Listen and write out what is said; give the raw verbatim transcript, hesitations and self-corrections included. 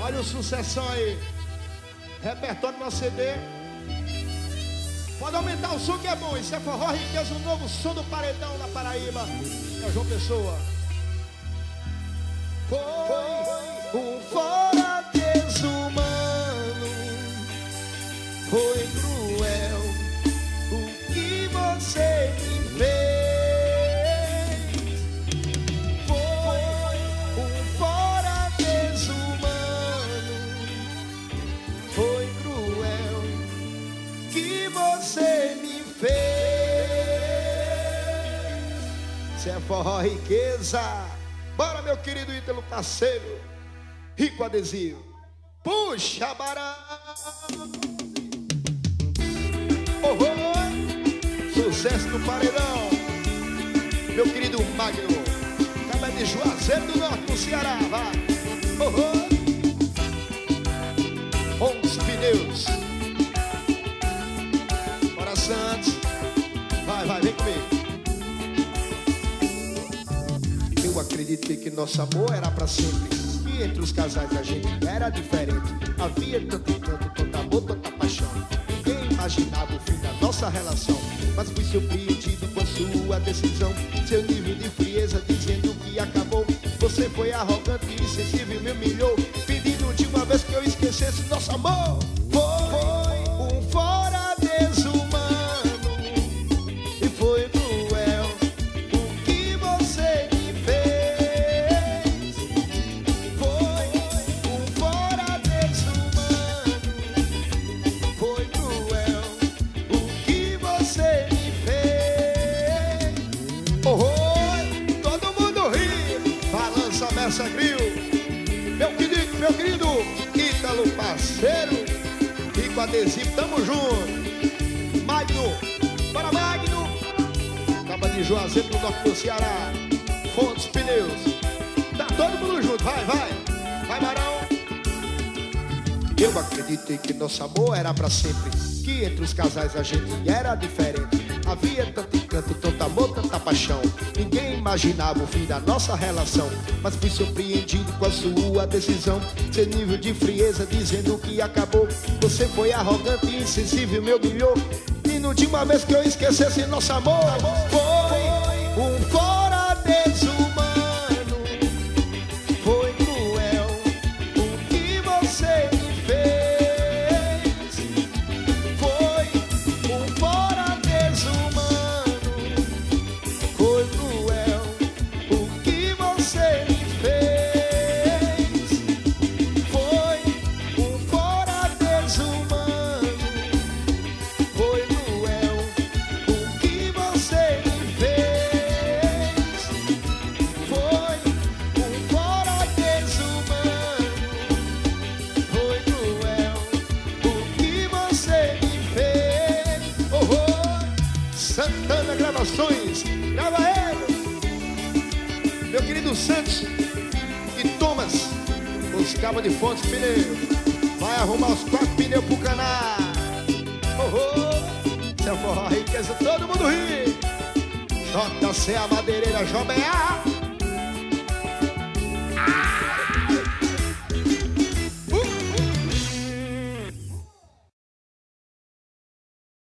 Olha o sucessão aí. Repertório no C D. Pode aumentar o som que é bom. Isso é forró riqueza, o novo som do paredão da Paraíba. É o João Pessoa. Foi um fora desumano, foi cruel o que você me fez. Foi um fora desumano, foi cruel que você me fez. Se é forró riqueza, bora, meu querido Ítalo, parceiro, rico adesivo. Puxa, barão. Oh, oh. Sucesso do paredão. Meu querido Magno, acaba de Juazeiro do Norte, no Ceará, vai. Oh, oh. onze pneus. Bora, Santos. Vai, vai, vem comigo. Eu acreditei que nosso amor era pra sempre, que entre os casais a gente era diferente. Havia tanto encanto, tanto amor, tanta paixão. Ninguém imaginava o fim da nossa relação, mas fui surpreendido com a sua decisão. Seu nível de frieza dizendo que acabou. Você foi arrogante e insensível, me humilhou, pedindo de uma vez que eu esquecesse nosso amor. Foi um fora desumano e foi cruel o que você me fez. Foi um fora desumano, foi cruel o que você me fez. Oh, oh, todo mundo ri, balança Messa Grill. Meu querido, meu querido Ítalo, parceiro, rico adesivo, tamo junto. Magno, bora Magno. Acaba de Juazeiro do Norte do Ceará. Fontes Pneus. Tá todo mundo junto, vai, vai. Vai, Barão. Eu acreditei que nosso amor era pra sempre, que entre os casais a gente era diferente. Havia tanto encanto, tanto amor, tanta paixão. Ninguém imaginava o fim da nossa relação, mas fui surpreendido com a sua decisão. Seu nível de frieza dizendo que acabou. Você foi arrogante e insensível, me humilhou, e não tinha uma vez que eu esquecesse nosso amor. Foi um fora desumano, foi cruel o que você me fez. Foi um fora desumano, foi cruel o que você me fez. Foi um fora desumano, foi cruel o que você me fez. Foi um fora desumano, foi cruel o que você me fez. Oh, oh. Santana Gravações, grava ele. Meu querido Santos e Thomas, os cabos de Fontes Pneu. Vai arrumar os quatro pneus pro canal. Oh, oh. Se é forró riqueza, todo mundo ri. J C a Madeireira, J B A.